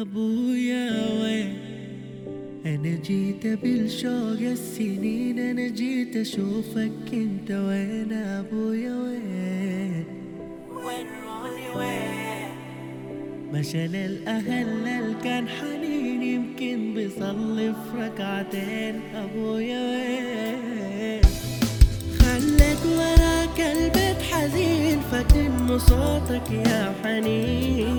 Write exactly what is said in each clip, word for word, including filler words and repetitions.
أبويا وين؟ أنا جيت بالشوق السنين، أنا جيت أشوفك أنت وين؟ أبويا وين؟ وين روني وين؟ مشى للأهل اللي كان حنين، يمكن بيصلي في ركعتين. أبويا وين؟ خليت وراك البيت حزين، فاكر صوتك يا حنين.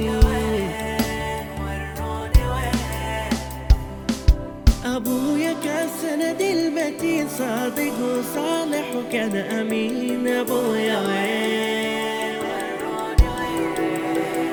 أبويا كان سند المتين، صادق وصالح وكان أمين. أبويا وين؟ وروني وين؟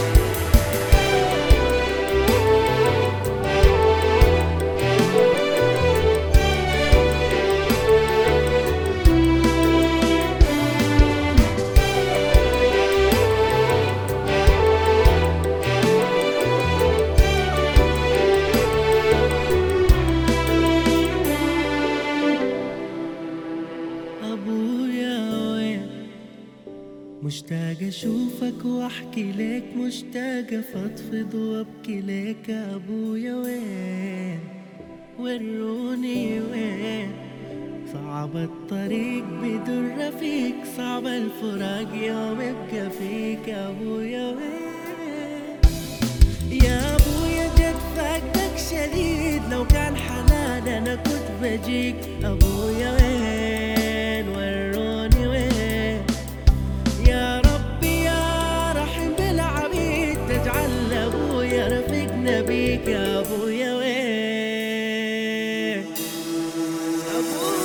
أبويا وين؟ مشتاق أشوفك وأحكي لك، مشتاق أفضفض وأبكي لك. أبويا وين؟ وروني وين؟ صعب الطريق بدر فيك، صعب الفراق يوم يبقى فيك. أبويا وين؟ يا أبويا جد فقدك شديد، لو كان حنان أنا كنت بجيك. أبويا وين؟ وروني وين؟ يا ربي يا رحيم بالعبيد، تجعل أبويا رفيقنا بيك. يا أبويا وين؟ أبويا